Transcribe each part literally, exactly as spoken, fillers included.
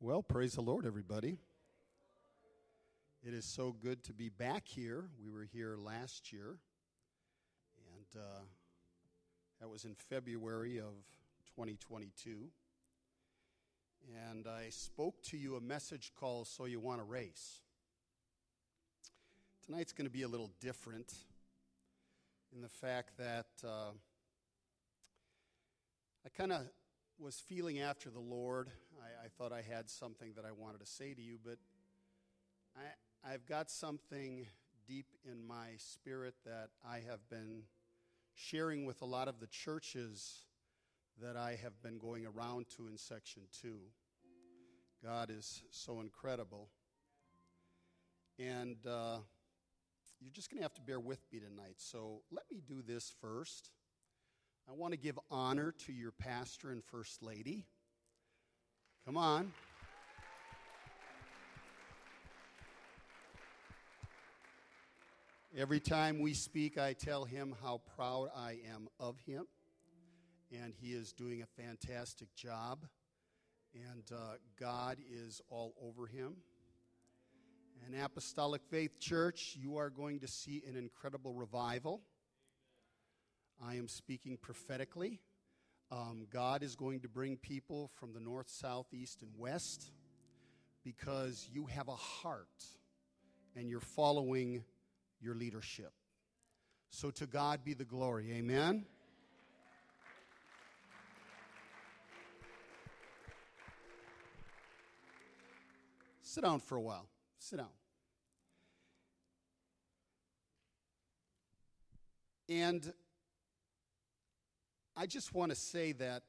Well, praise the Lord, everybody. It is so good to be back here. We were here last year, and uh, that was in February of twenty twenty-two. And I spoke to you a message called So You Want to Race. Tonight's going to be a little different in the fact that uh, I kind of was feeling after the Lord. I, I thought I had something that I wanted to say to you, but I, I've got something deep in my spirit that I have been sharing with a lot of the churches that I have been going around to in Section two. God is so incredible. And uh, you're just going to have to bear with me tonight. So let me do this first. I want to give honor to your pastor and first lady. Come on. Every time we speak, I tell him how proud I am of him. And he is doing a fantastic job. And uh, God is all over him. And Apostolic Faith Church, you are going to see an incredible revival. I am speaking prophetically. Um, God is going to bring people from the north, south, east, and west because you have a heart and you're following your leadership. So to God be the glory. Amen? Sit down for a while. Sit down. And I just want to say that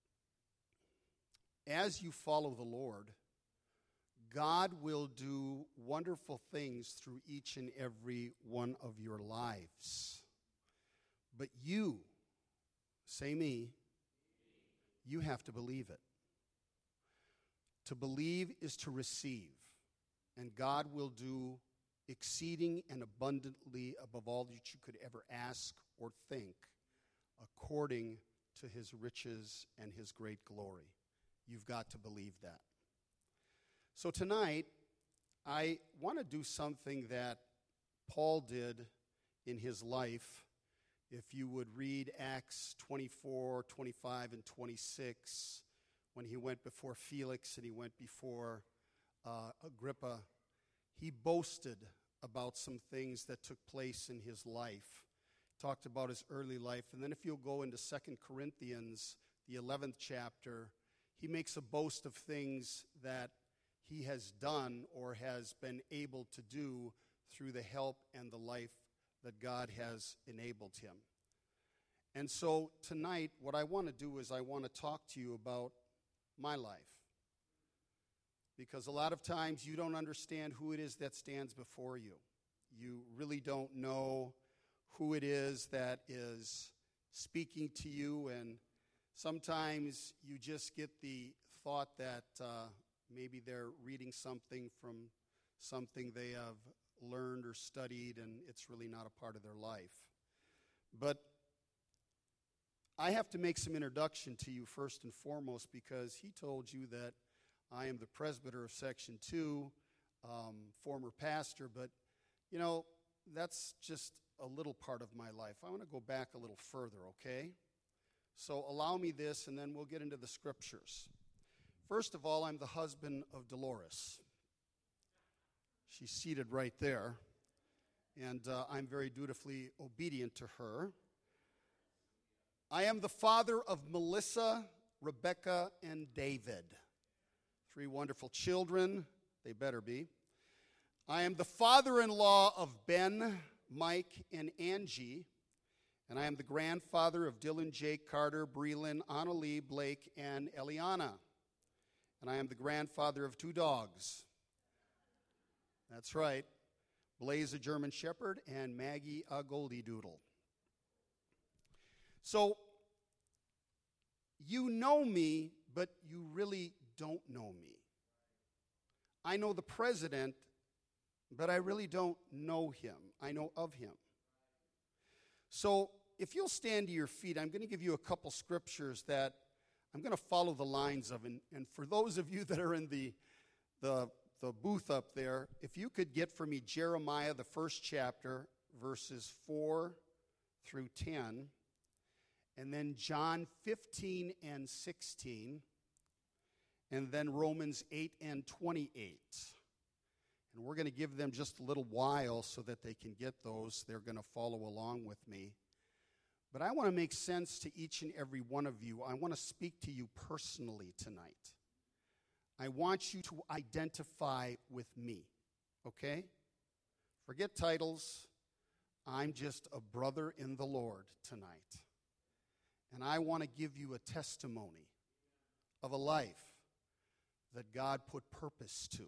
as you follow the Lord, God will do wonderful things through each and every one of your lives. But you, say me, you have to believe it. To believe is to receive, and God will do exceeding and abundantly above all that you could ever ask or think, according to his riches and his great glory. You've got to believe that. So tonight, I want to do something that Paul did in his life. If you would read Acts twenty-four, twenty-five, and twenty-six, when he went before Felix and he went before uh, Agrippa, he boasted about some things that took place in his life. Talked about his early life. And then if you'll go into Second Corinthians, the eleventh chapter, he makes a boast of things that he has done or has been able to do through the help and the life that God has enabled him. And so tonight, what I want to do is I want to talk to you about my life. Because a lot of times you don't understand who it is that stands before you. You really don't know who it is that is speaking to you, and sometimes you just get the thought that uh, maybe they're reading something from something they have learned or studied, and it's really not a part of their life. But I have to make some introduction to you first and foremost, because he told you that I am the presbyter of Section two, um, former pastor, but, you know, that's just a little part of my life. I want to go back a little further, okay? So allow me this, and then we'll get into the scriptures. First of all, I'm the husband of Dolores. She's seated right there, and uh, I'm very dutifully obedient to her. I am the father of Melissa, Rebecca, and David. Three wonderful children. They better be. I am the father-in-law of Ben, Mike, and Angie. And I am the grandfather of Dylan, Jake, Carter, Breland, Annalie, Blake, and Eliana. And I am the grandfather of two dogs. That's right. Blaze, a German Shepherd, and Maggie, a Goldie Doodle. So, you know me, but you really don't know me. I know the president, but I really don't know him. I know of him. So if you'll stand to your feet, I'm going to give you a couple scriptures that I'm going to follow the lines of, and, and for those of you that are in the, the, the booth up there, if you could get for me Jeremiah, the first chapter, verses four through ten, and then John fifteen and sixteen, and then Romans eight and twenty-eight. And we're going to give them just a little while so that they can get those. They're going to follow along with me. But I want to make sense to each and every one of you. I want to speak to you personally tonight. I want you to identify with me, okay? Forget titles. I'm just a brother in the Lord tonight. And I want to give you a testimony of a life that God put purpose to.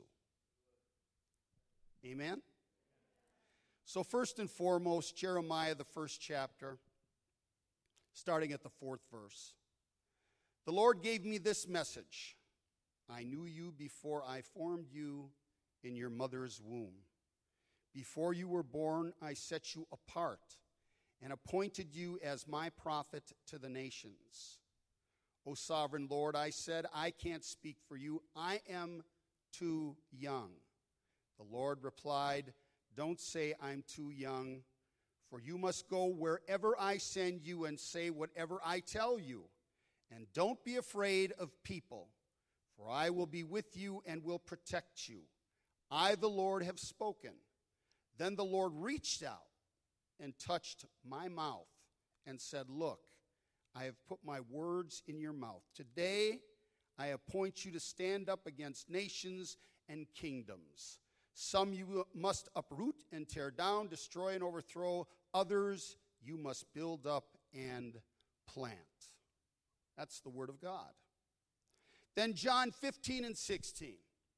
Amen? So first and foremost, Jeremiah, the first chapter, starting at the fourth verse. The Lord gave me this message. I knew you before I formed you in your mother's womb. Before you were born, I set you apart and appointed you as my prophet to the nations. O sovereign Lord, I said, I can't speak for you. I am too young. The Lord replied, don't say I'm too young, for you must go wherever I send you and say whatever I tell you. And don't be afraid of people, for I will be with you and will protect you. I, the Lord, have spoken. Then the Lord reached out and touched my mouth and said, look, I have put my words in your mouth. Today I appoint you to stand up against nations and kingdoms. Some you must uproot and tear down, destroy and overthrow. Others you must build up and plant. That's the word of God. Then John fifteen and sixteen.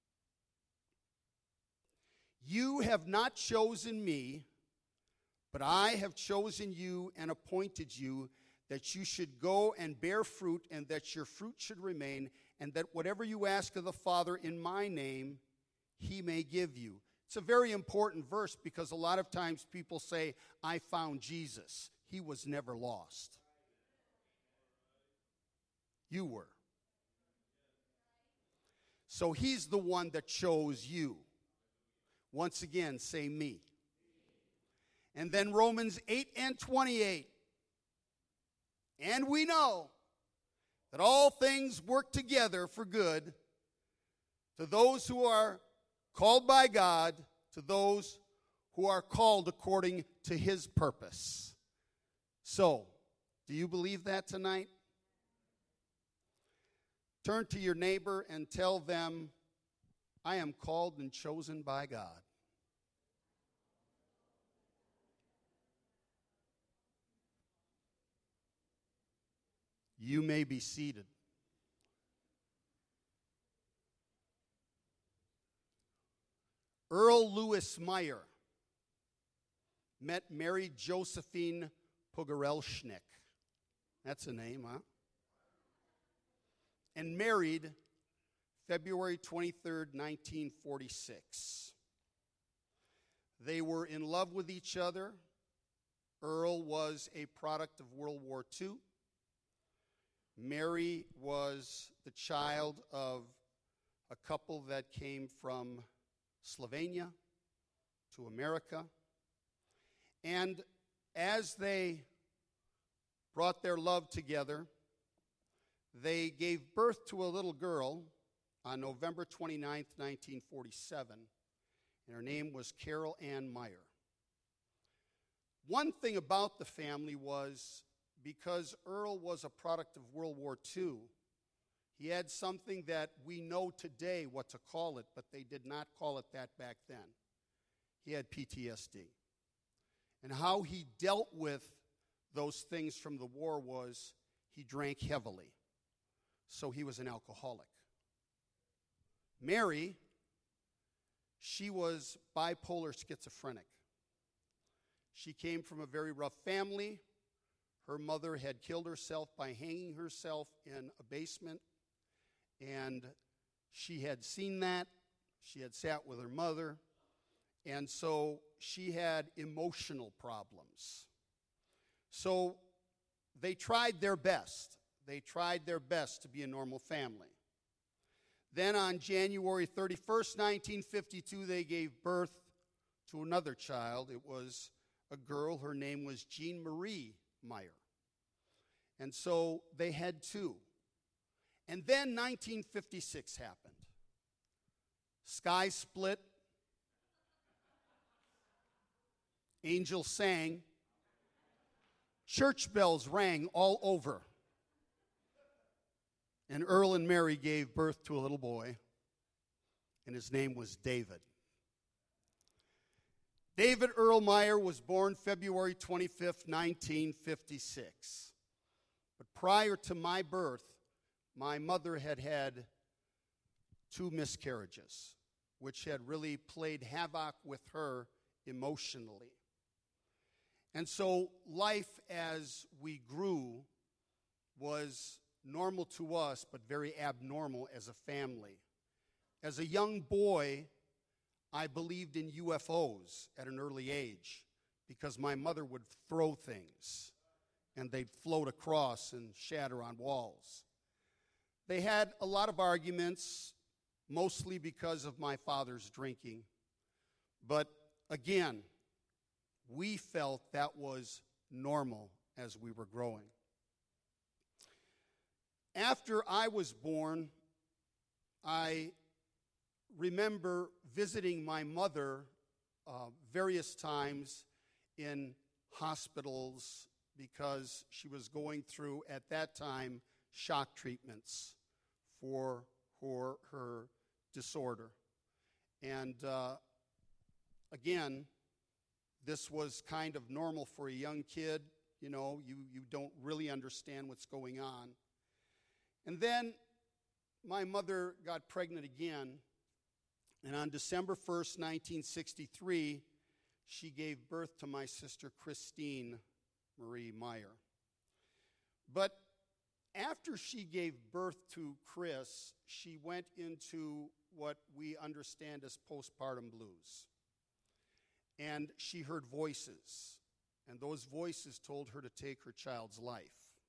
You have not chosen me, but I have chosen you and appointed you that you should go and bear fruit and that your fruit should remain, and that whatever you ask of the Father in my name, he may give you. It's a very important verse because a lot of times people say, I found Jesus. He was never lost. You were. So he's the one that chose you. Once again, say me. And then Romans eight and twenty-eight. And we know that all things work together for good to those who are called by God, to those who are called according to his purpose. So, do you believe that tonight? Turn to your neighbor and tell them, I am called and chosen by God. You may be seated. Earl Lewis Meyer met Mary Josephine Pogorelschnick. That's a name, huh? And married February twenty-third, nineteen forty-six. They were in love with each other. Earl was a product of World War Two. Mary was the child of a couple that came from Slovenia to America. And as they brought their love together, they gave birth to a little girl on November twenty-ninth, nineteen forty-seven, and her name was Carol Ann Meyer. One thing about the family was, because Earl was a product of World War Two, he had something that we know today what to call it, but they did not call it that back then. He had P T S D. And how he dealt with those things from the war was he drank heavily. So he was an alcoholic. Mary, she was bipolar schizophrenic. She came from a very rough family. Her mother had killed herself by hanging herself in a basement, and she had seen that. She had sat with her mother, and so she had emotional problems. So they tried their best. they tried their best to be a normal family. Then on January thirty-first, nineteen fifty-two, they gave birth to another child. It was a girl. Her name was Jean Marie Meyer. And so they had two. And then nineteen fifty-six happened. Sky split. Angels sang. Church bells rang all over. And Earl and Mary gave birth to a little boy, and his name was David. David Earl Meyer was born February twenty-fifth, nineteen fifty-six. But prior to my birth, my mother had had two miscarriages, which had really played havoc with her emotionally. And so life as we grew was normal to us, but very abnormal as a family. As a young boy, I believed in U F Os at an early age because my mother would throw things and they'd float across and shatter on walls. They had a lot of arguments, mostly because of my father's drinking. But again, we felt that was normal as we were growing. After I was born, I remember visiting my mother uh, various times in hospitals because she was going through, at that time, shock treatments for her, her disorder. And uh, again, this was kind of normal for a young kid. You know, you, you don't really understand what's going on. And then my mother got pregnant again, and on December first, nineteen sixty-three, she gave birth to my sister Christine Marie Meyer. But after she gave birth to Chris, she went into what we understand as postpartum blues. And she heard voices, and those voices told her to take her child's life.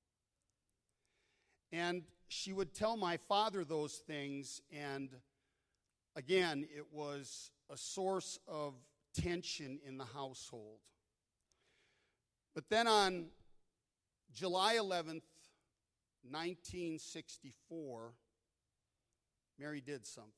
And she would tell my father those things, and again, it was a source of tension in the household. But then on July eleventh, nineteen sixty-four, Mary did something.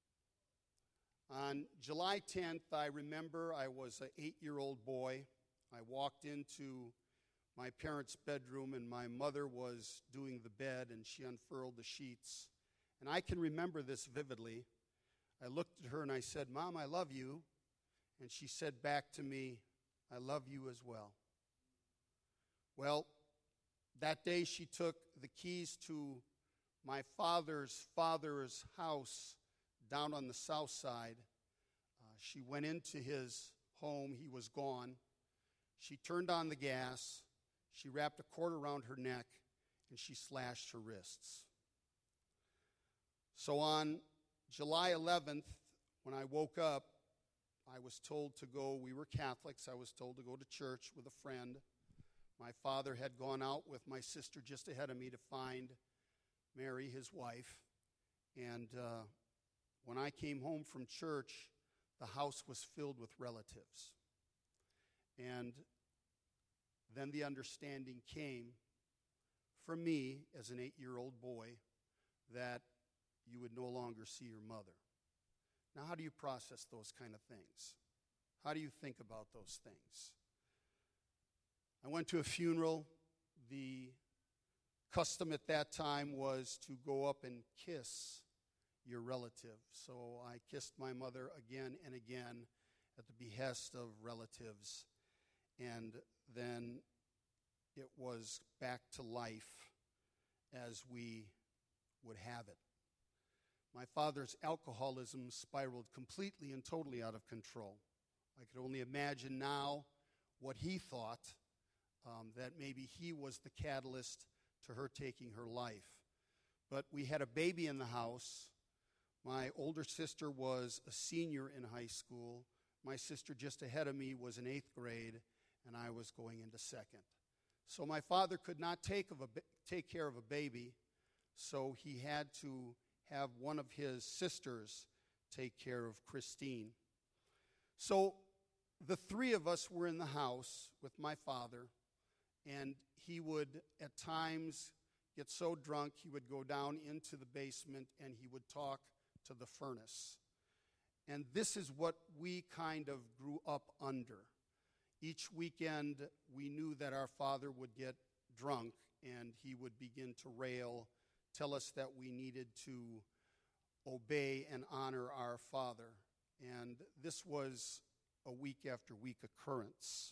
On July tenth, I remember I was an eight-year-old boy. I walked into my parents' bedroom, and my mother was doing the bed, and she unfurled the sheets. And I can remember this vividly. I looked at her and I said, "Mom, I love you." And she said back to me, "I love you as well." Well, that day she took the keys to my father's father's house down on the south side. Uh, she went into his home. He was gone. She turned on the gas. She wrapped a cord around her neck, and she slashed her wrists. So on July eleventh, when I woke up, I was told to go, we were Catholics, I was told to go to church with a friend. My father had gone out with my sister just ahead of me to find Mary, his wife. And uh, when I came home from church, the house was filled with relatives. And then the understanding came for me as an eight-year-old boy that you would no longer see your mother. Now, how do you process those kind of things? How do you think about those things? I went to a funeral. The custom at that time was to go up and kiss your relative. So I kissed my mother again and again at the behest of relatives. And then it was back to life as we would have it. My father's alcoholism spiraled completely and totally out of control. I could only imagine now what he thought, um, that maybe he was the catalyst to her taking her life. But we had a baby in the house. My older sister was a senior in high school. My sister just ahead of me was in eighth grade, and I was going into second. So my father could not take, of a, take care of a baby, so he had to have one of his sisters take care of Christine. So the three of us were in the house with my father, and he would at times get so drunk he would go down into the basement and he would talk to the furnace. And this is what we kind of grew up under. Each weekend we knew that our father would get drunk and he would begin to rail, tell us that we needed to obey and honor our father. And this was a week after week occurrence.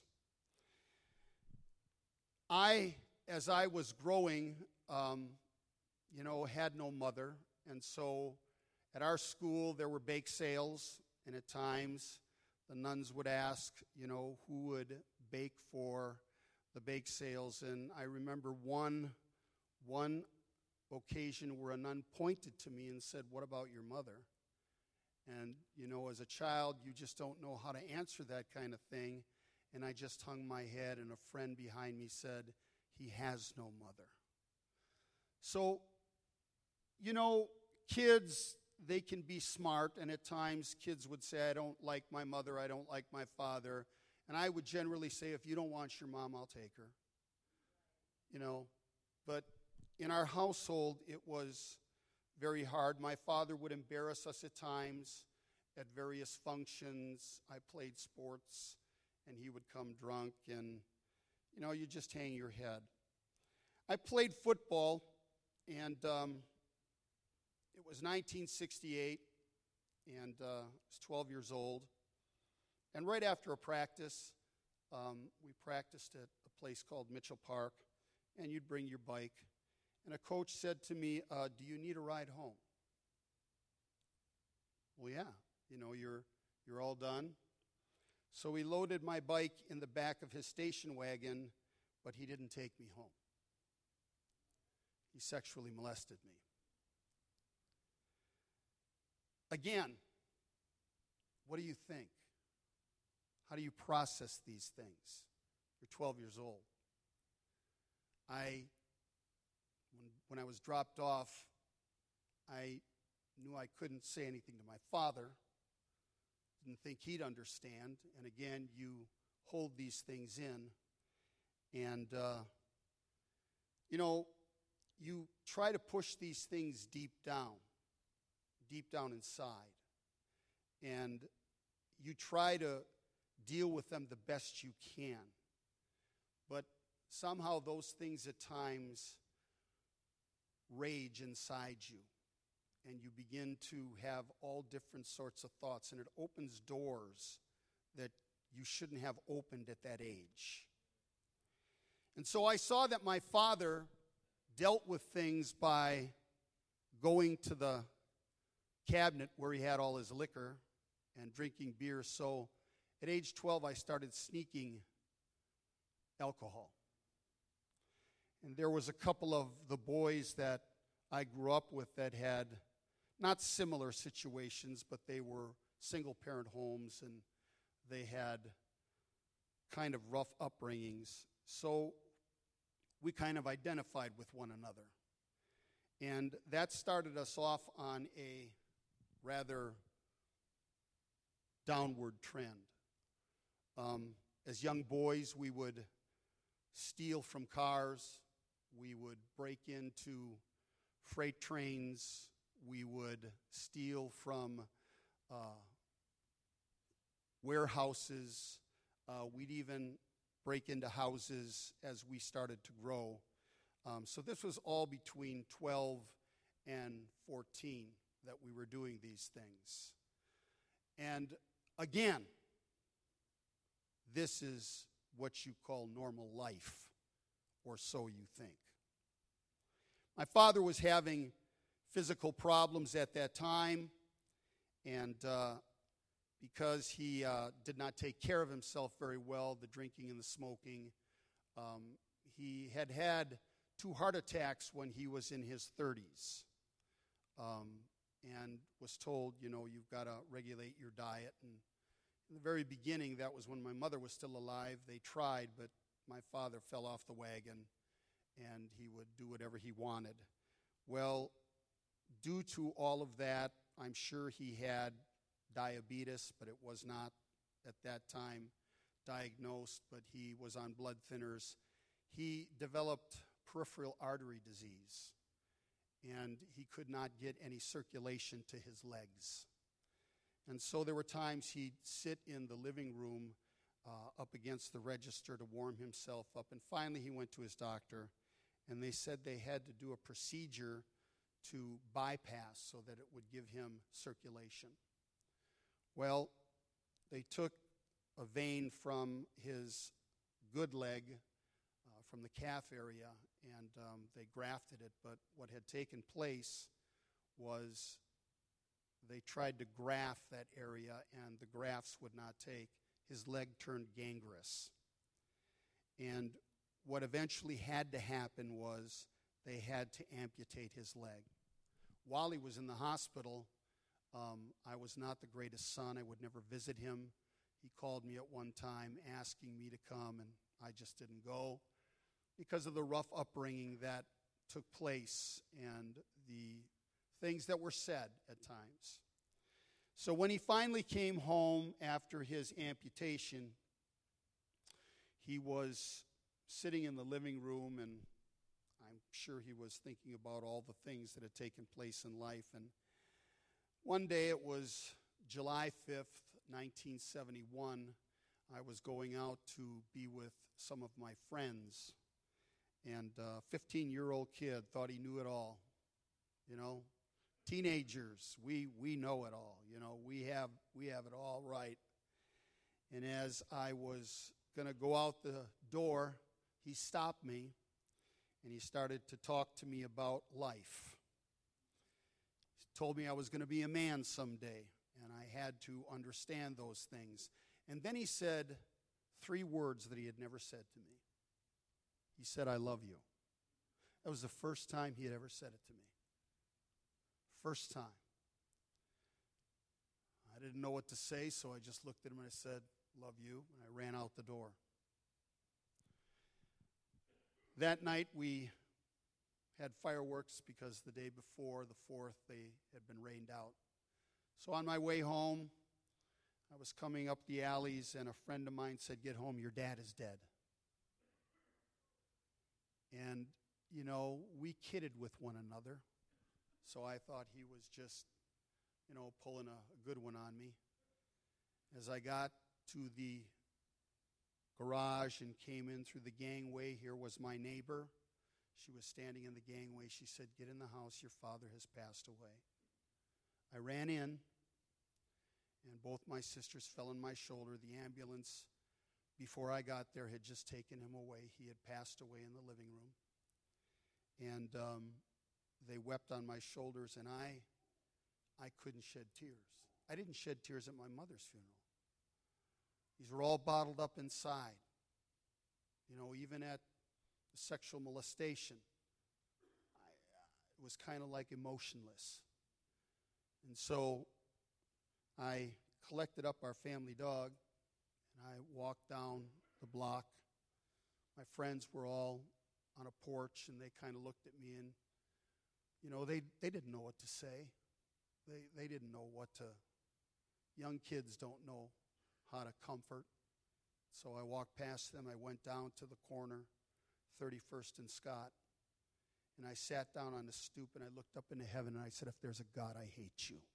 I, as I was growing, um, you know, had no mother, and so at our school there were bake sales, and at times the nuns would ask, you know, who would bake for the bake sales. And I remember one, one occasion where a nun pointed to me and said, "What about your mother?" And, you know, as a child, you just don't know how to answer that kind of thing. And I just hung my head, and a friend behind me said, "He has no mother." So, you know, kids, they can be smart, and at times kids would say, "I don't like my mother, I don't like my father." And I would generally say, "If you don't want your mom, I'll take her." You know, but in our household, it was very hard. My father would embarrass us at times at various functions. I played sports, and he would come drunk, and, you know, you just hang your head. I played football, and um, it was nineteen sixty-eight, and uh, I was twelve years old. And right after a practice, um, we practiced at a place called Mitchell Park, and you'd bring your bike. And a coach said to me, uh, "Do you need a ride home?" Well, yeah, you know, you're you're all done. So he loaded my bike in the back of his station wagon, but he didn't take me home. He sexually molested me. Again, what do you think? How do you process these things? You're twelve years old. I, when, when I was dropped off, I knew I couldn't say anything to my father. Didn't think he'd understand. And again, you hold these things in. And, uh, you know, you try to push these things deep down, deep down inside. And you try to deal with them the best you can. But somehow those things at times rage inside you. And you begin to have all different sorts of thoughts. And it opens doors that you shouldn't have opened at that age. And so I saw that my father dealt with things by going to the cabinet where he had all his liquor and drinking beer. So at age twelve, I started sneaking alcohol. And there was a couple of the boys that I grew up with that had not similar situations, but they were single-parent homes, and they had kind of rough upbringings. So we kind of identified with one another. And that started us off on a rather downward trend. Um, as young boys, we would steal from cars. We would break into freight trains. We would steal from uh, warehouses. Uh, we'd even break into houses as we started to grow. Um, so this was all between twelve and fourteen that we were doing these things. And again, this is what you call normal life, or so you think. My father was having physical problems at that time, and uh, because he uh, did not take care of himself very well, the drinking and the smoking, um, he had had two heart attacks when he was in his thirties, um, and was told, you know, you've got to regulate your diet. And in the very beginning, that was when my mother was still alive, they tried, but my father fell off the wagon and he would do whatever he wanted. Well, due to all of that, I'm sure he had diabetes, but it was not at that time diagnosed, but he was on blood thinners. He developed peripheral artery disease, and he could not get any circulation to his legs. And so there were times he'd sit in the living room uh, up against the register to warm himself up, and finally he went to his doctor, and they said they had to do a procedure to bypass so that it would give him circulation. Well, they took a vein from his good leg, uh, from the calf area, and um, they grafted it. But what had taken place was they tried to graft that area, and the grafts would not take. His leg turned gangrenous. And what eventually had to happen was they had to amputate his leg. While he was in the hospital, um, I was not the greatest son. I would never visit him. He called me at one time asking me to come, and I just didn't go because of the rough upbringing that took place and the things that were said at times. So when he finally came home after his amputation, he was sitting in the living room, and I'm sure he was thinking about all the things that had taken place in life. And one day, it was July fifth, nineteen seventy-one, I was going out to be with some of my friends, and a fifteen-year-old kid thought he knew it all. You know, teenagers, we we know it all. You know, we have we have it all right. And as I was going to go out the door, he stopped me, and he started to talk to me about life. He told me I was going to be a man someday, and I had to understand those things. And then he said three words that he had never said to me. He said, "I love you." That was the first time he had ever said it to me. First time. I didn't know what to say, so I just looked at him and I said, "Love you," and I ran out the door. That night we had fireworks because the day before, the fourth, they had been rained out. So on my way home, I was coming up the alleys, and a friend of mine said, "Get home, your dad is dead." And, you know, we kidded with one another. So I thought he was just, you know, pulling a, a good one on me. As I got to the garage and came in through the gangway, here was my neighbor. She was standing in the gangway. She said, "Get in the house, your father has passed away." I ran in, and both my sisters fell on my shoulder. The ambulance, before I got there, had just taken him away. He had passed away in the living room. And um, they wept on my shoulders, and I, I couldn't shed tears. I didn't shed tears at my mother's funeral. These were all bottled up inside. You know, even at the sexual molestation, I, uh, it was kind of like emotionless. And so I collected up our family dog, and I walked down the block. My friends were all on a porch, and they kind of looked at me, and, you know, they, they didn't know what to say. They, they didn't know what to, young kids don't know how to comfort. So I walked past them. I went down to the corner, thirty-first and Scott, and I sat down on the stoop, and I looked up into heaven, and I said, "If there's a God, I hate you."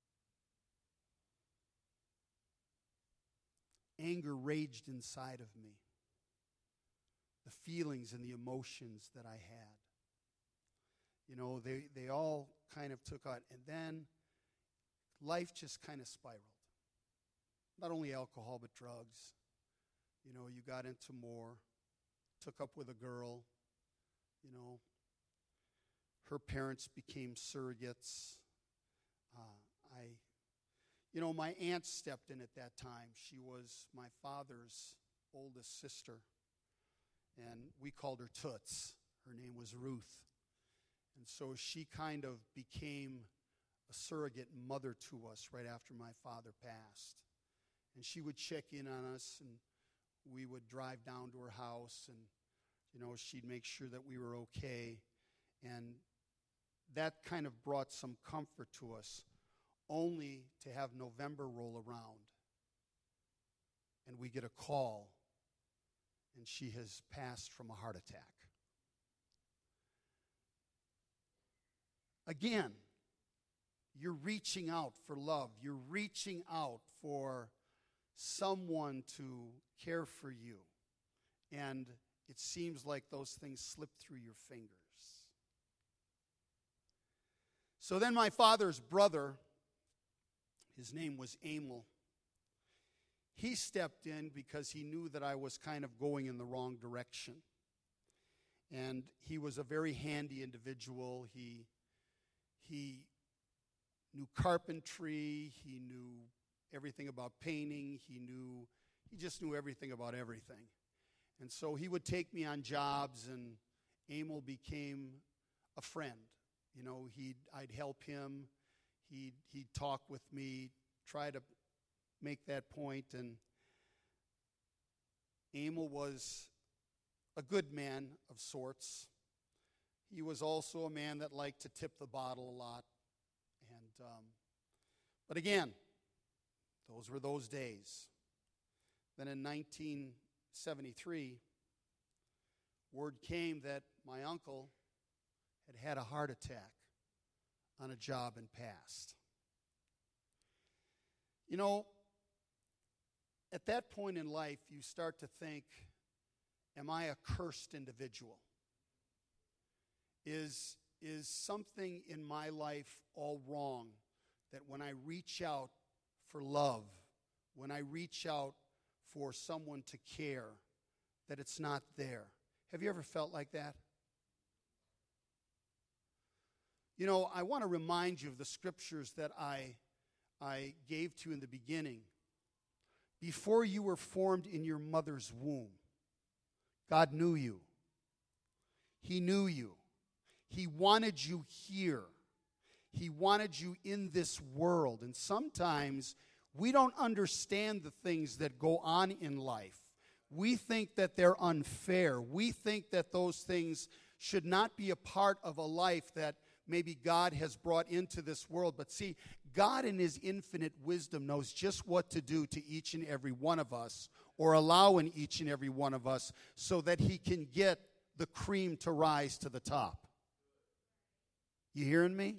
Anger raged inside of me. The feelings and the emotions that I had. You know, they, they all kind of took out. And then life just kind of spiraled. Not only alcohol, but drugs. You know, you got into more. Took up with a girl. You know, her parents became surrogates. Uh, I... You know, my aunt stepped in at that time. She was my father's oldest sister, and we called her Toots. Her name was Ruth. And so she kind of became a surrogate mother to us right after my father passed. And she would check in on us, and we would drive down to her house, and, you know, she'd make sure that we were okay. And that kind of brought some comfort to us, only to have November roll around, and we get a call, and she has passed from a heart attack. Again, you're reaching out for love. You're reaching out for someone to care for you. And it seems like those things slip through your fingers. So then my father's brother, his name was Emil, he stepped in because he knew that I was kind of going in the wrong direction. And he was a very handy individual. He, he knew carpentry. He knew everything about painting. He knew, he just knew everything about everything. And so he would take me on jobs, and Emil became a friend. You know, he'd, I'd help him. He'd, he'd talk with me, try to make that point. And Emil was a good man of sorts. He was also a man that liked to tip the bottle a lot. And um, but again, those were those days. Then in nineteen seventy-three, word came that my uncle had had a heart attack on a job and passed. You know, at that point in life, you start to think, am I a cursed individual? Is, is something in my life all wrong that when I reach out for love, when I reach out for someone to care, that it's not there? Have you ever felt like that? You know, I want to remind you of the scriptures that I, I gave to you in the beginning. Before you were formed in your mother's womb, God knew you. He knew you. He wanted you here. He wanted you in this world. And sometimes we don't understand the things that go on in life. We think that they're unfair. We think that those things should not be a part of a life that maybe God has brought into this world. But see, God in his infinite wisdom knows just what to do to each and every one of us, or allow in each and every one of us, so that he can get the cream to rise to the top. You hearing me?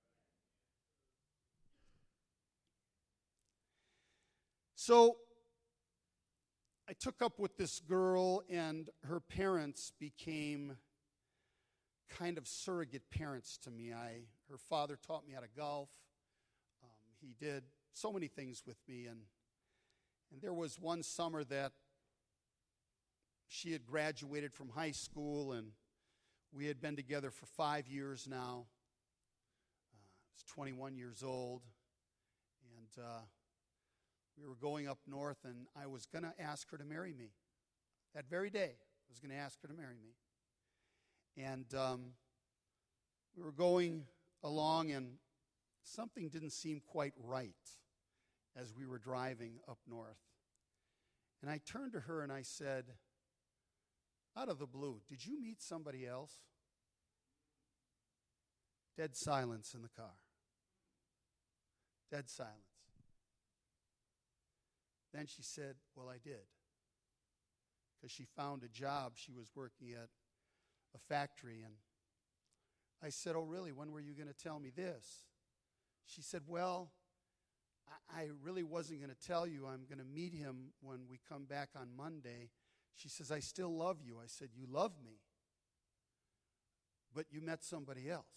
So I took up with this girl, and her parents became kind of surrogate parents to me. I, her father taught me how to golf. Um, he did so many things with me, and and there was one summer that she had graduated from high school, and we had been together for five years now. Uh, I was twenty-one years old, and uh, we were going up north, and I was going to ask her to marry me. That very day, I was going to ask her to marry me. And um, we were going along, and something didn't seem quite right as we were driving up north. And I turned to her and I said, out of the blue, did you meet somebody else? Dead silence in the car. Dead silence. Then she said, well, I did. Because she found a job. She was working at a factory. And I said, oh, really? When were you going to tell me this? She said, well, I, I really wasn't going to tell you. I'm going to meet him when we come back on Monday. She says, I still love you. I said, you love me, but you met somebody else.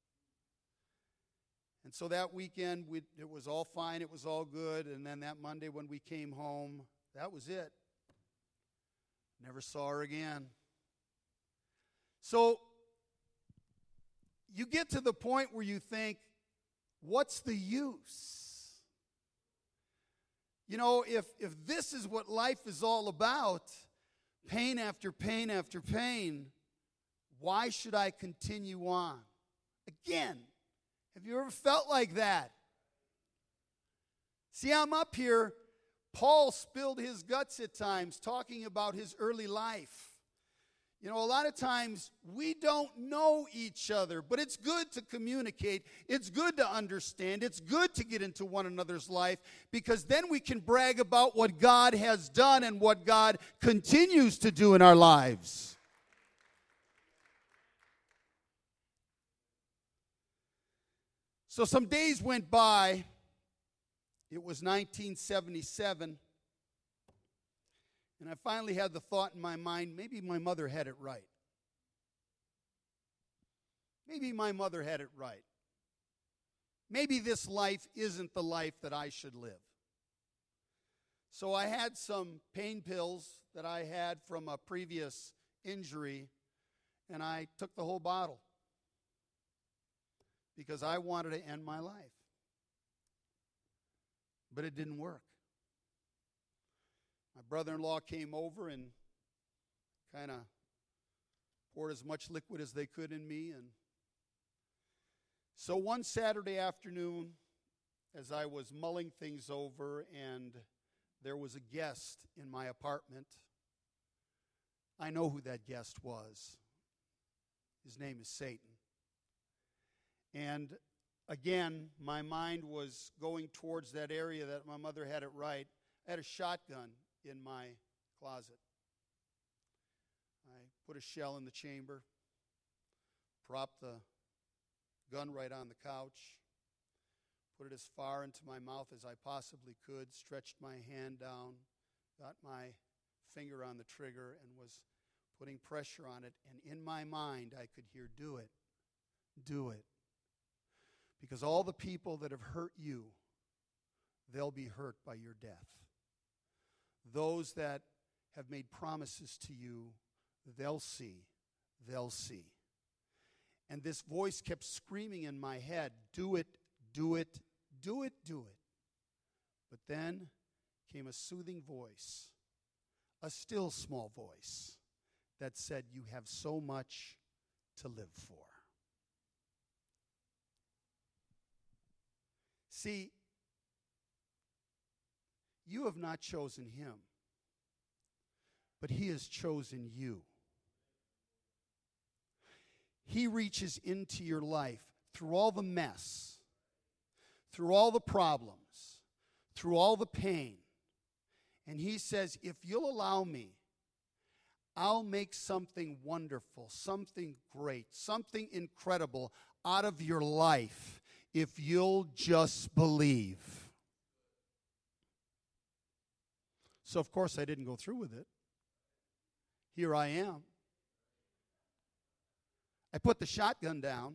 And so that weekend, we, it was all fine. It was all good. And then that Monday when we came home, that was it. Never saw her again. So you get to the point where you think, what's the use? You know, if, if this is what life is all about, pain after pain after pain, why should I continue on? Again, have you ever felt like that? See, I'm up here Paul spilled his guts at times talking about his early life. You know, a lot of times we don't know each other, but it's good to communicate. It's good to understand. It's good to get into one another's life, because then we can brag about what God has done and what God continues to do in our lives. So some days went by. It was nineteen seventy-seven. And I finally had the thought in my mind, maybe my mother had it right. Maybe my mother had it right. Maybe this life isn't the life that I should live. So I had some pain pills that I had from a previous injury, and I took the whole bottle because I wanted to end my life. But it didn't work. My brother-in-law came over and kind of poured as much liquid as they could in me. And so one Saturday afternoon, as I was mulling things over and there was a guest in my apartment, I know who that guest was. His name is Satan. And again, my mind was going towards that area that my mother had it right. I had a shotgun in my closet. I put a shell in the chamber, propped the gun right on the couch, put it as far into my mouth as I possibly could, stretched my hand down, got my finger on the trigger, and was putting pressure on it. And in my mind, I could hear, do it, do it. Because all the people that have hurt you, they'll be hurt by your death. Those that have made promises to you, they'll see, they'll see. And this voice kept screaming in my head, do it, do it, do it, do it. But then came a soothing voice, a still small voice, that said, you have so much to live for. See, you have not chosen him, but he has chosen you. He reaches into your life through all the mess, through all the problems, through all the pain, and he says, if you'll allow me, I'll make something wonderful, something great, something incredible out of your life if you'll just believe. So, of course, I didn't go through with it. Here I am. I put the shotgun down,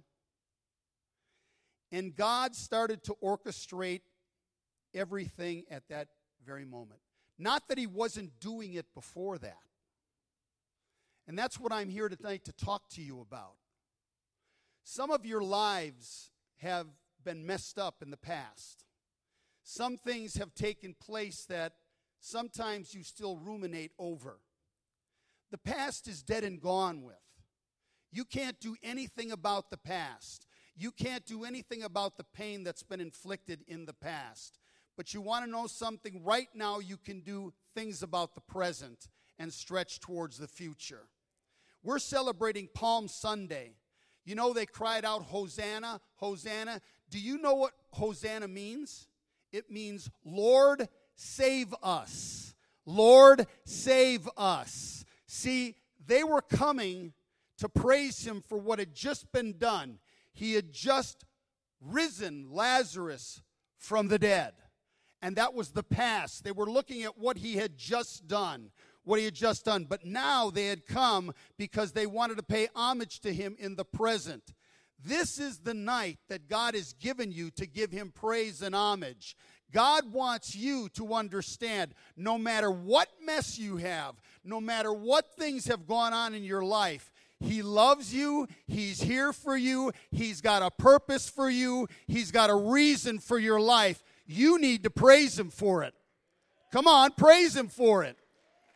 and God started to orchestrate everything at that very moment. Not that he wasn't doing it before that. And that's what I'm here tonight to talk to you about. Some of your lives have been messed up in the past. Some things have taken place that sometimes you still ruminate over. The past is dead and gone with. You can't do anything about the past. You can't do anything about the pain that's been inflicted in the past. But you want to know something? Right now you can do things about the present and stretch towards the future. We're celebrating Palm Sunday. You know, they cried out, Hosanna, Hosanna. Do you know what Hosanna means? It means, Lord, save us. Lord, save us. See, they were coming to praise him for what had just been done. He had just risen Lazarus from the dead. And that was the past. They were looking at what he had just done. What he had just done. But now they had come because they wanted to pay homage to him in the present. This is the night that God has given you to give him praise and homage. God wants you to understand, no matter what mess you have, no matter what things have gone on in your life, he loves you, he's here for you, he's got a purpose for you, he's got a reason for your life. You need to praise him for it. Come on, praise him for it.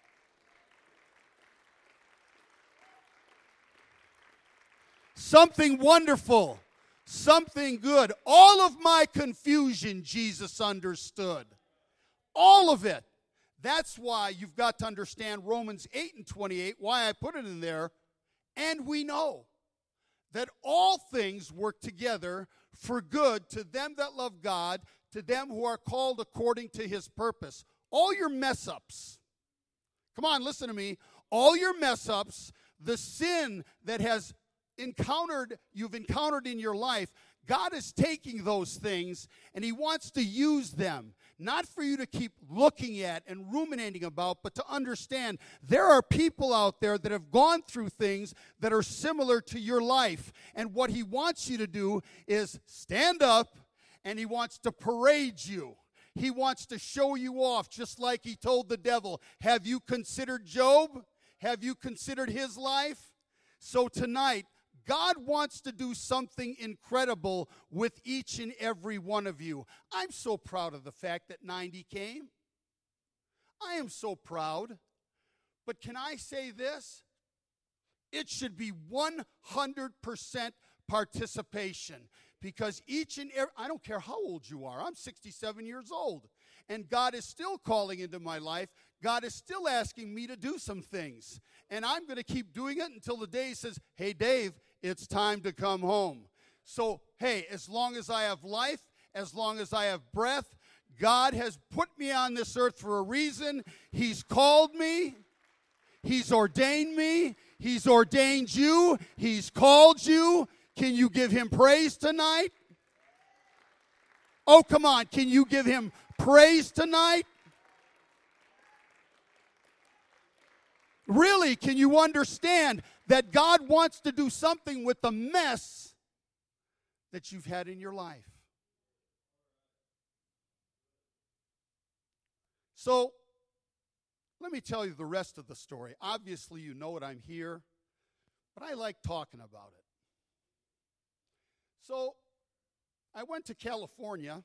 Something wonderful, something good. All of my confusion, Jesus understood. All of it. That's why you've got to understand Romans eight and twenty-eight, why I put it in there. And we know that all things work together for good to them that love God, to them who are called according to his purpose. All your mess-ups, come on, listen to me, all your mess-ups, the sin that has encountered, you've encountered in your life, God is taking those things and he wants to use them, not for you to keep looking at and ruminating about, but to understand there are people out there that have gone through things that are similar to your life. And what he wants you to do is stand up, and he wants to parade you. He wants to show you off, just like he told the devil, have you considered Job? Have you considered his life? So tonight, God wants to do something incredible with each and every one of you. I'm so proud of the fact that ninety came. I am so proud. But can I say this? It should be one hundred percent participation, because each and every, I don't care how old you are, I'm sixty-seven years old, and God is still calling into my life. God is still asking me to do some things, and I'm going to keep doing it until the day he says, hey, Dave, it's time to come home. So, hey, as long as I have life, as long as I have breath, God has put me on this earth for a reason. He's called me. He's ordained me. He's ordained you. He's called you. Can you give him praise tonight? Oh, come on. Can you give him praise tonight? Really, can you understand that God wants to do something with the mess that you've had in your life? So, let me tell you the rest of the story. Obviously, you know it, I'm here, but I like talking about it. So, I went to California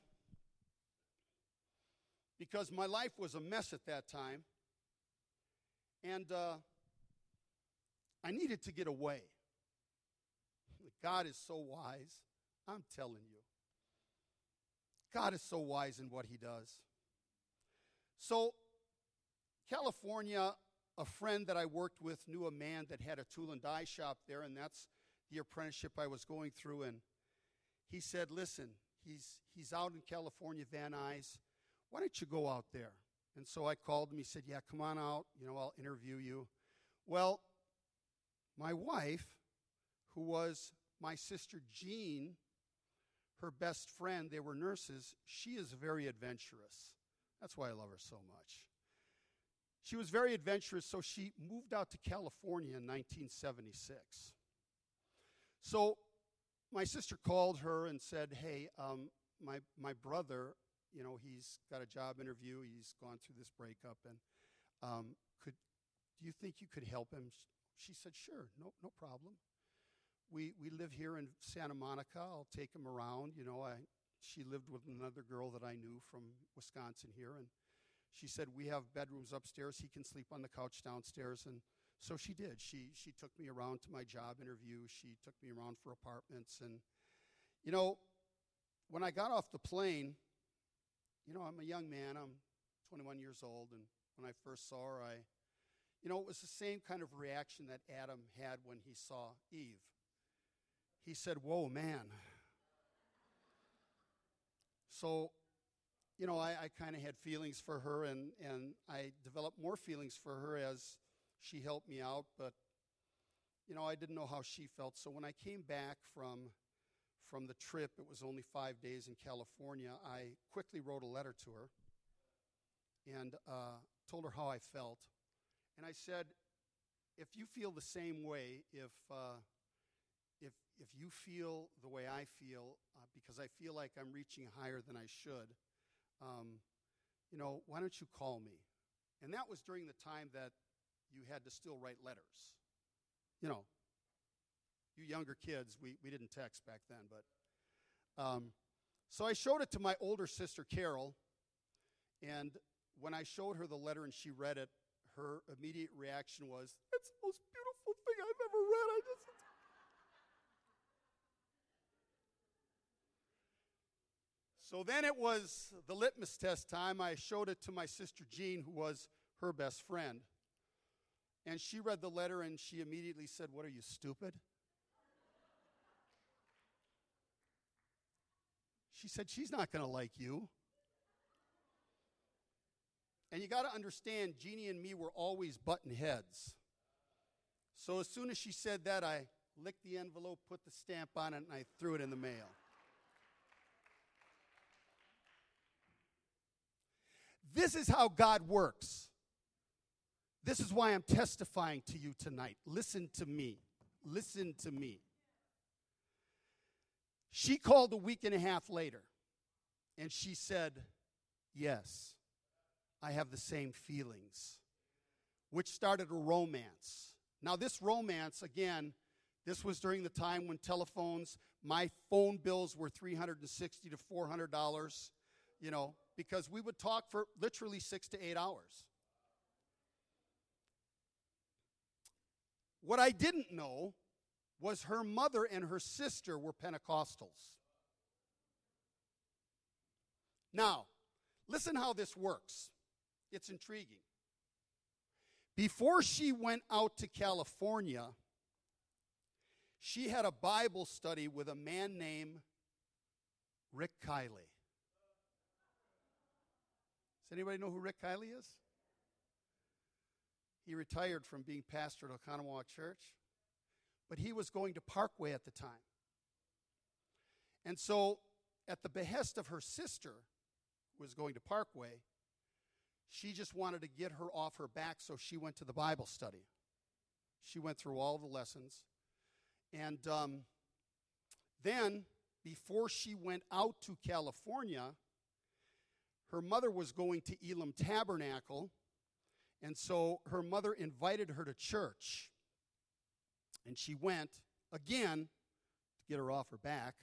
because my life was a mess at that time, and uh, I needed to get away. God is so wise, I'm telling you. God is so wise in what he does. So, California, a friend that I worked with knew a man that had a tool and die shop there, and that's the apprenticeship I was going through. And he said, listen, he's he's out in California, Van Nuys. Why don't you go out there? And so I called him. He said, yeah, come on out. You know, I'll interview you. Well, my wife, who was my sister Jean, her best friend, they were nurses, she is very adventurous. That's why I love her so much. She was very adventurous, so she moved out to California in nineteen seventy-six. So my sister called her and said, hey, um, my my brother, you know, he's got a job interview. He's gone through this breakup, and um, could do you think you could help him? She said, sure, no no problem. We we live here in Santa Monica. I'll take him around. You know, I she lived with another girl that I knew from Wisconsin here, and she said, we have bedrooms upstairs. He can sleep on the couch downstairs. And so she did. She she took me around to my job interview. She took me around for apartments. And, you know, when I got off the plane, you know, I'm a young man. I'm twenty-one years old. And when I first saw her, I, you know, it was the same kind of reaction that Adam had when he saw Eve. He said, whoa, man. So, you know, I, I kind of had feelings for her, and, and I developed more feelings for her as she helped me out, but, you know, I didn't know how she felt. So when I came back from from the trip, it was only five days in California, I quickly wrote a letter to her and uh, told her how I felt. And I said, if you feel the same way, if uh, if if you feel the way I feel, uh, because I feel like I'm reaching higher than I should, Um, you know, why don't you call me? And that was during the time that you had to still write letters. You know, you younger kids, we, we didn't text back then. But um, so I showed it to my older sister, Carol. And when I showed her the letter and she read it, her immediate reaction was, it's the most beautiful thing I've ever read. I just... So then it was the litmus test time. I showed it to my sister Jean, who was her best friend. And she read the letter and she immediately said, "What, are you stupid?" She said, "She's not going to like you." And you got to understand, Jeannie and me were always button heads. So as soon as she said that, I licked the envelope, put the stamp on it, and I threw it in the mail. This is how God works. This is why I'm testifying to you tonight. Listen to me. Listen to me. She called a week and a half later, and she said, "Yes, I have the same feelings," which started a romance. Now, this romance, again, this was during the time when telephones, my phone bills were three hundred sixty to four hundred dollars, you know, because we would talk for literally six to eight hours. What I didn't know was her mother and her sister were Pentecostals. Now, listen how this works. It's intriguing. Before she went out to California, she had a Bible study with a man named Rick Kiley. Does anybody know who Rick Kiley is? He retired from being pastor at Oconomowoc Church, but he was going to Parkway at the time. And so, at the behest of her sister, who was going to Parkway, she just wanted to get her off her back, so she went to the Bible study. She went through all the lessons. And um, then, before she went out to California, her mother was going to Elam Tabernacle, and so her mother invited her to church. And she went, again, to get her off her back.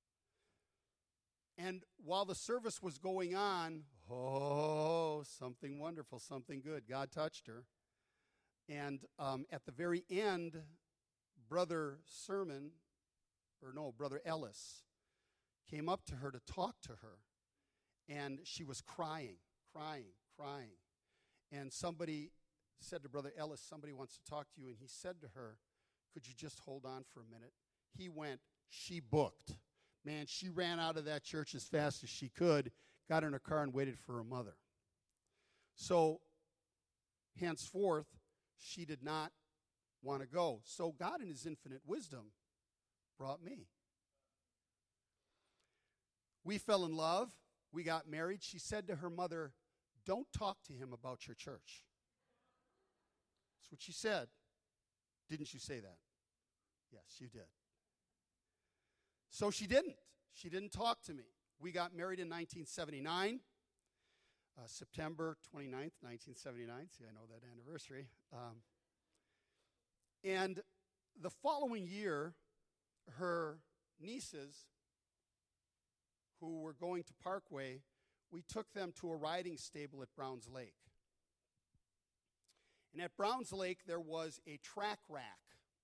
And while the service was going on, oh, something wonderful, something good. God touched her. And um, at the very end, Brother Sermon, or no, Brother Ellis, came up to her to talk to her. And she was crying, crying, crying. And somebody said to Brother Ellis, "Somebody wants to talk to you." And he said to her, "Could you just hold on for a minute?" He went, she booked. Man, she ran out of that church as fast as she could, got in her car and waited for her mother. So, henceforth, she did not want to go. So God, in his infinite wisdom, brought me. We fell in love. We got married. She said to her mother, "Don't talk to him about your church." That's what she said. Didn't you say that? Yes, you did. So she didn't. She didn't talk to me. We got married in nineteen seventy-nine, uh, September twenty-ninth, nineteen seventy-nine. See, I know that anniversary. Um, and the following year, her nieces, who were going to Parkway, we took them to a riding stable at Browns Lake. And at Browns Lake, there was a track rack.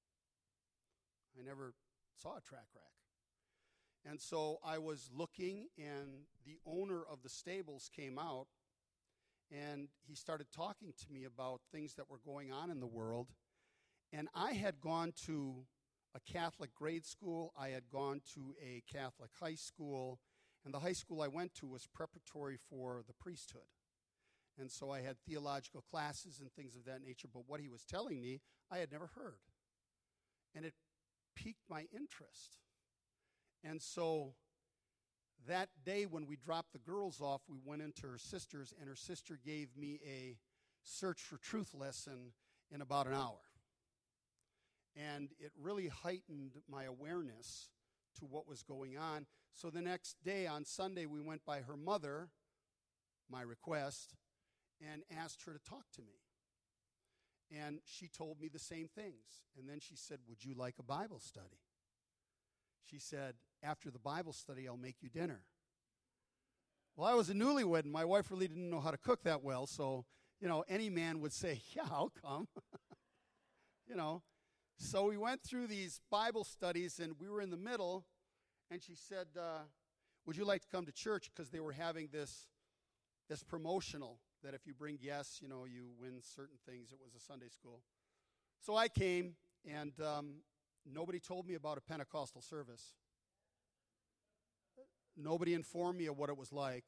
I never saw a track rack. And so I was looking, and the owner of the stables came out, and he started talking to me about things that were going on in the world. And I had gone to a Catholic grade school. I had gone to a Catholic high school. And the high school I went to was preparatory for the priesthood. And so I had theological classes and things of that nature. But what he was telling me, I had never heard. And it piqued my interest. And so that day when we dropped the girls off, we went into her sister's, and her sister gave me a search for truth lesson in about an hour. And it really heightened my awareness to what was going on. So the next day, on Sunday, we went by her mother, my request, and asked her to talk to me. And she told me the same things. And then she said, "Would you like a Bible study?" She said, "After the Bible study, I'll make you dinner." Well, I was a newlywed, and my wife really didn't know how to cook that well. So, you know, any man would say, "Yeah, I'll come." you know. So we went through these Bible studies, and we were in the middle. And she said, uh, would you like to come to church? Because they were having this, this promotional that if you bring guests, you know, you win certain things. It was a Sunday school. So I came, and um, nobody told me about a Pentecostal service. Nobody informed me of what it was like.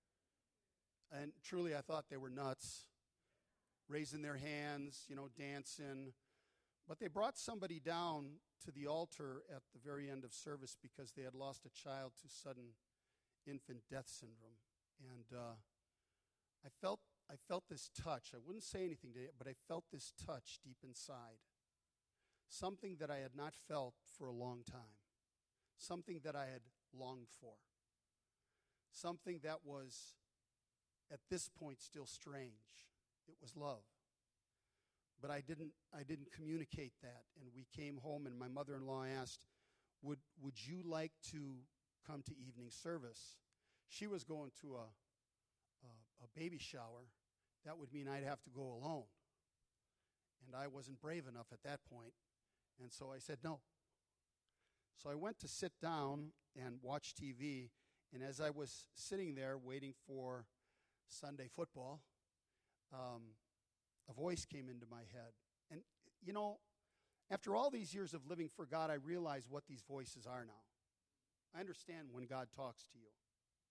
And truly, I thought they were nuts, raising their hands, you know, dancing. But they brought somebody down to the altar at the very end of service because they had lost a child to sudden infant death syndrome. And uh, I felt I felt this touch. I wouldn't say anything to it, but I felt this touch deep inside. Something that I had not felt for a long time. Something that I had longed for. Something that was, at this point, still strange. It was love. But I didn't I didn't communicate that. And we came home, and my mother-in-law asked, would would you like to come to evening service? She was going to a, a, a baby shower. That would mean I'd have to go alone. And I wasn't brave enough at that point. And so I said no. So I went to sit down and watch T V. And as I was sitting there waiting for Sunday football, um, a voice came into my head. And, you know, after all these years of living for God, I realize what these voices are now. I understand when God talks to you.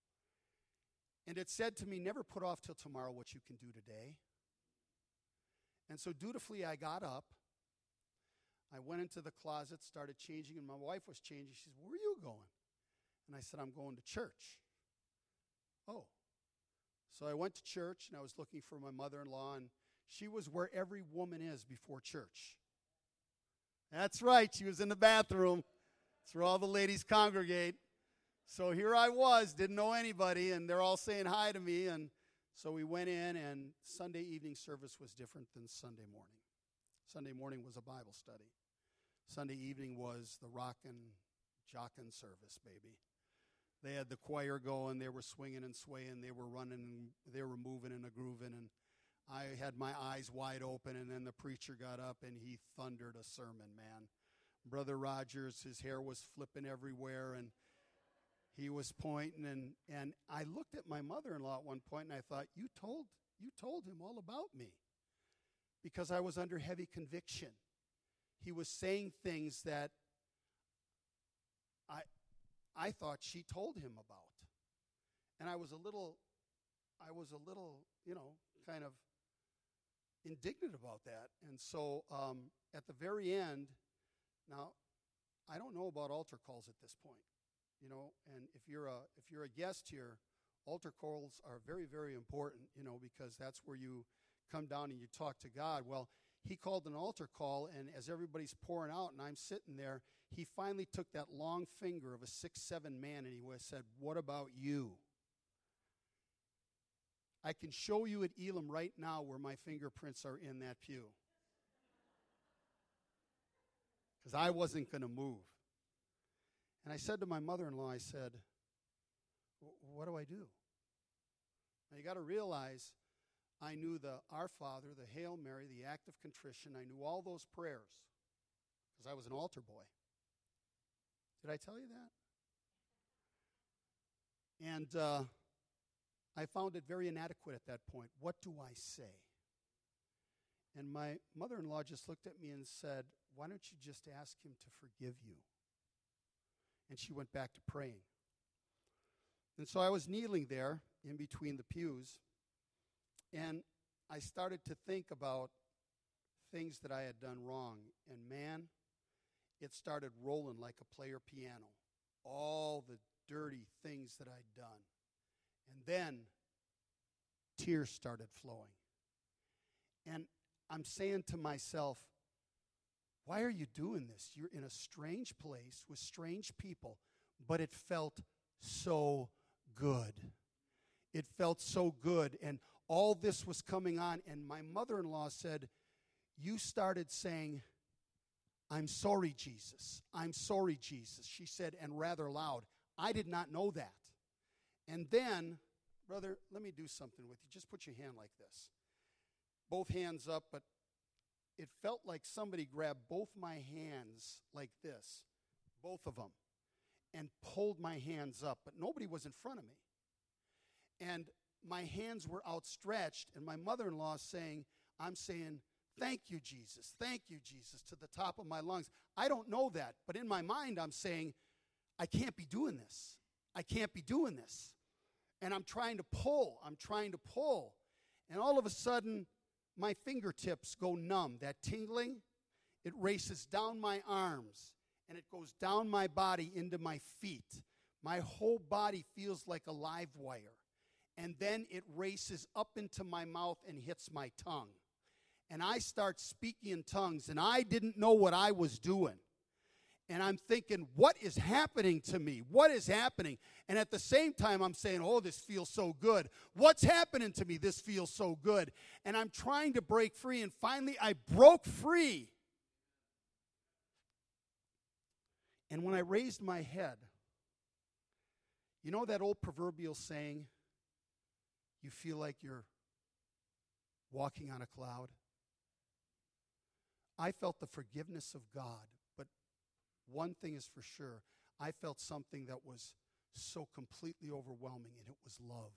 And it said to me, never put off till tomorrow what you can do today. And so dutifully I got up. I went into the closet, started changing, and my wife was changing. She said, where are you going? And I said, I'm going to church. Oh. So I went to church, and I was looking for my mother-in-law, and she was where every woman is before church. That's right. She was in the bathroom. That's where all the ladies congregate. So here I was, didn't know anybody, and they're all saying hi to me. And so we went in, and Sunday evening service was different than Sunday morning. Sunday morning was a Bible study. Sunday evening was the rockin', jockin' service, baby. They had the choir going. They were swinging and swaying. They were running. And they were moving and a grooving. And I had my eyes wide open. And then the preacher got up and he thundered a sermon, man. Brother Rogers, his hair was flipping everywhere. And he was pointing. And, and I looked at my mother-in-law at one point and I thought, you told, you told him all about me. Because I was under heavy conviction. He was saying things that I I thought she told him about. And I was a little, I was a little, you know, kind of indignant about that. And so um, at the very end, now, I don't know about altar calls at this point, you know, and if you're a if you're a guest here, altar calls are very, very important, you know, because that's where you come down and you talk to God. Well, he called an altar call, and as everybody's pouring out and I'm sitting there, he finally took that long finger of a six seven man and he said, what about you? I can show you at Elam right now where my fingerprints are in that pew. Because I wasn't going to move. And I said to my mother-in-law, I said, what do I do? Now you got to realize, I knew the Our Father, the Hail Mary, the Act of Contrition. I knew all those prayers because I was an altar boy. Did I tell you that? And uh, I found it very inadequate at that point. What do I say? And my mother-in-law just looked at me and said, why don't you just ask him to forgive you? And she went back to praying. And so I was kneeling there in between the pews. And I started to think about things that I had done wrong. And man, it started rolling like a player piano. All the dirty things that I'd done. And then tears started flowing. And I'm saying to myself, why are you doing this? You're in a strange place with strange people, but it felt so good. It felt so good. And all this was coming on, and my mother-in-law said, you started saying, I'm sorry, Jesus. I'm sorry, Jesus. She said, and rather loud. I did not know that. And then, brother, let me do something with you. Just put your hand like this. Both hands up, but it felt like somebody grabbed both my hands like this, both of them. and pulled my hands up, but nobody was in front of me. And my hands were outstretched, and my mother-in-law saying, I'm saying, thank you, Jesus, thank you, Jesus, to the top of my lungs. I don't know that, but in my mind I'm saying, I can't be doing this. I can't be doing this. And I'm trying to pull, I'm trying to pull. And all of a sudden, my fingertips go numb. That tingling, it races down my arms, and it goes down my body into my feet. My whole body feels like a live wire. And then it races up into my mouth and hits my tongue. And I start speaking in tongues, and I didn't know what I was doing. And I'm thinking, what is happening to me? What is happening? And at the same time, I'm saying, oh, this feels so good. What's happening to me? This feels so good. And I'm trying to break free, and finally I broke free. And when I raised my head, you know that old proverbial saying, you feel like you're walking on a cloud? I felt the forgiveness of God, but one thing is for sure, I felt something that was so completely overwhelming, and it was love.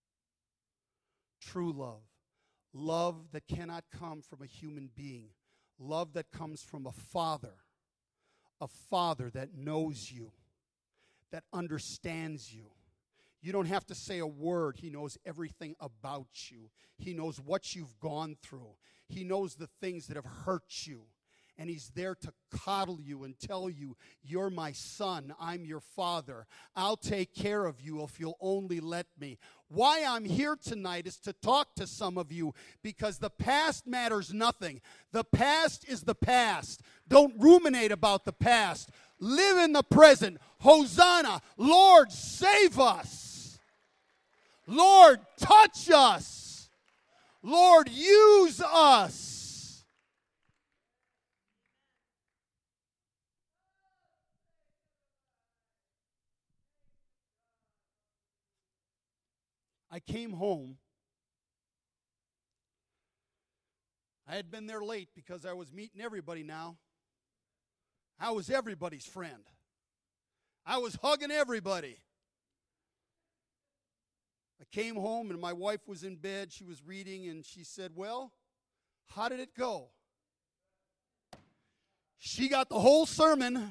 True love. Love that cannot come from a human being. Love that comes from a father. A father that knows you, that understands you. You don't have to say a word. He knows everything about you. He knows what you've gone through. He knows the things that have hurt you. And he's there to coddle you and tell you, you're my son, I'm your father. I'll take care of you if you'll only let me. Why I'm here tonight is to talk to some of you, because the past matters nothing. The past is the past. Don't ruminate about the past. Live in the present. Hosanna. Lord, save us. Lord, touch us. Lord, use us. I came home. I had been there late because I was meeting everybody now. I was everybody's friend. I was hugging everybody. I came home and my wife was in bed. She was reading and she said, well, how did it go? She got the whole sermon.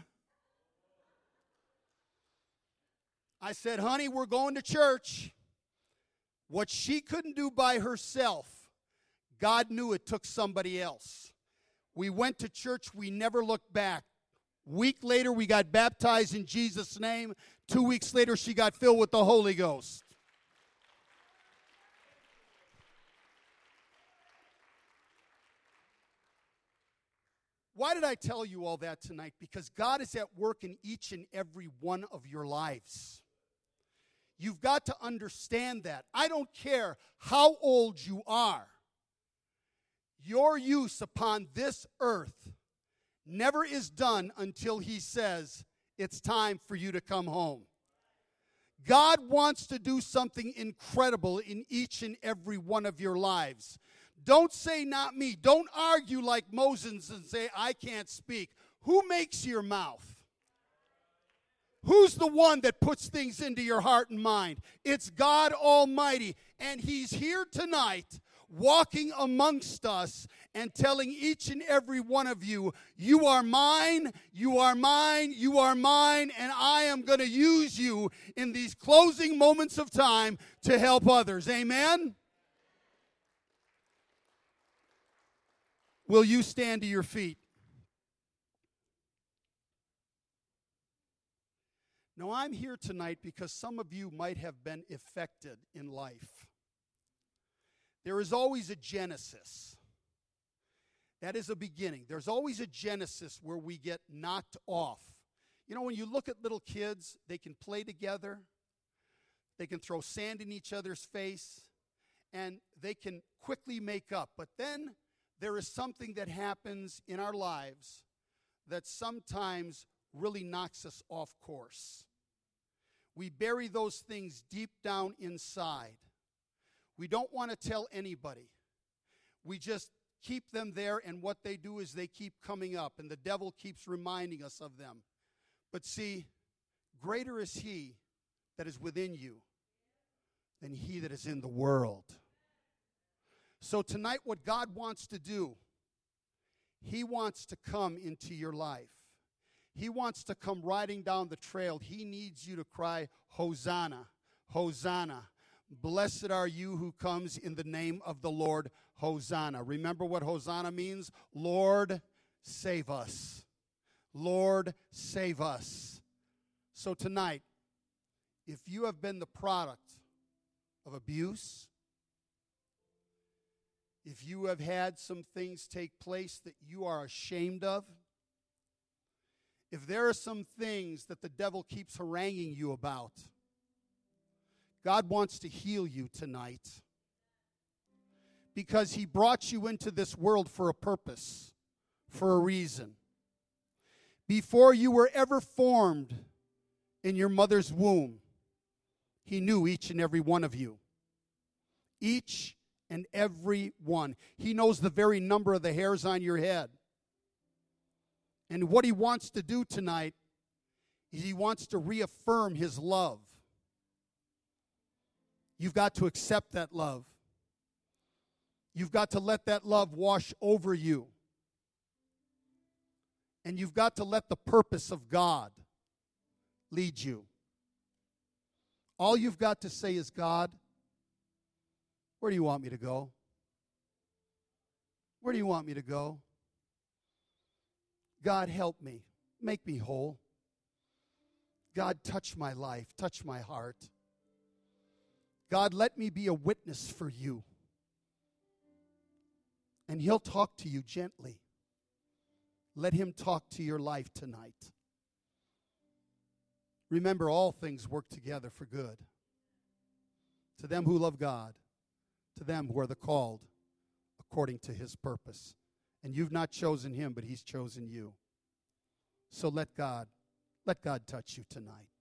I said, honey, we're going to church. What she couldn't do by herself, God knew it took somebody else. We went to church. We never looked back. Week later, we got baptized in Jesus' name. Two weeks later, she got filled with the Holy Ghost. Why did I tell you all that tonight? Because God is at work in each and every one of your lives. You've got to understand that. I don't care how old you are. Your use upon this earth never is done until he says it's time for you to come home. God wants to do something incredible in each and every one of your lives. Don't say, not me. Don't argue like Moses and say, I can't speak. Who makes your mouth? Who's the one that puts things into your heart and mind? It's God Almighty. And he's here tonight walking amongst us and telling each and every one of you, you are mine, you are mine, you are mine, and I am going to use you in these closing moments of time to help others. Amen? Will you stand to your feet? Now, I'm here tonight because some of you might have been affected in life. There is always a genesis. That is a beginning. There's always a genesis where we get knocked off. You know, when you look at little kids, they can play together. They can throw sand in each other's face. And they can quickly make up. But then there is something that happens in our lives that sometimes really knocks us off course. We bury those things deep down inside. We don't want to tell anybody. We just keep them there, and what they do is they keep coming up, and the devil keeps reminding us of them. But see, greater is he that is within you than he that is in the world. So tonight, what God wants to do, he wants to come into your life. He wants to come riding down the trail. He needs you to cry, Hosanna, Hosanna. Blessed are you who comes in the name of the Lord, Hosanna. Remember what Hosanna means? Lord, save us. Lord, save us. So tonight, if you have been the product of abuse, if you have had some things take place that you are ashamed of, if there are some things that the devil keeps haranguing you about, God wants to heal you tonight because he brought you into this world for a purpose, for a reason. Before you were ever formed in your mother's womb, he knew each and every one of you. Each and every one. He knows the very number of the hairs on your head. And what he wants to do tonight is he wants to reaffirm his love. You've got to accept that love. You've got to let that love wash over you. And you've got to let the purpose of God lead you. All you've got to say is, God, where do you want me to go? Where do you want me to go? God, help me. Make me whole. God, touch my life. Touch my heart. God, let me be a witness for you. And he'll talk to you gently. Let him talk to your life tonight. Remember, all things work together for good. To them who love God, to them who are the called according to his purpose. And you've not chosen him, but he's chosen you. So let God, let God touch you tonight.